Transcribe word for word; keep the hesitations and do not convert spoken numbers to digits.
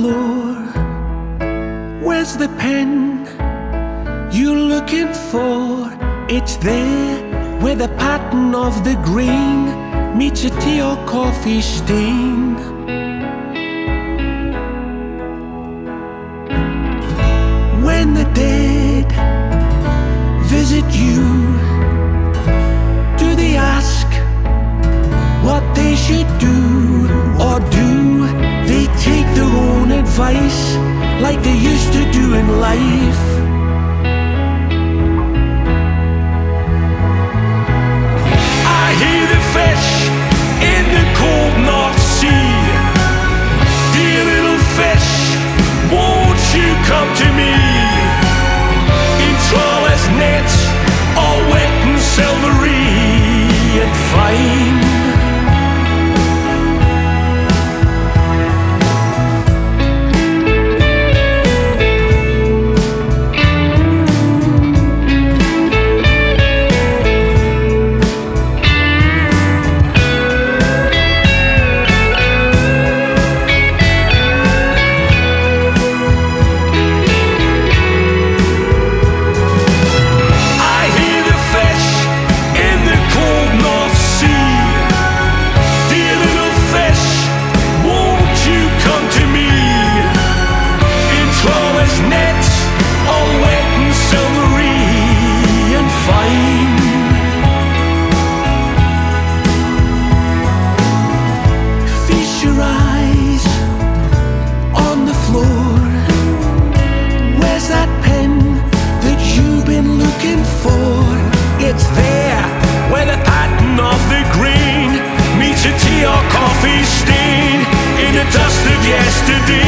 floor. Where's the pen you're looking for? It's there where the pattern of the grain meets a tea or coffee stain. When the dead visit you, do they ask what they should do? Or do they take their own advice like they used to do in life? I hear the fish in the cold North Sea. Dear little fish, won't you come to me? In trawlers' nets, all wet and silvery and fine. It's there where the pattern of the grain meets a tea or coffee stain in the dust of yesterday.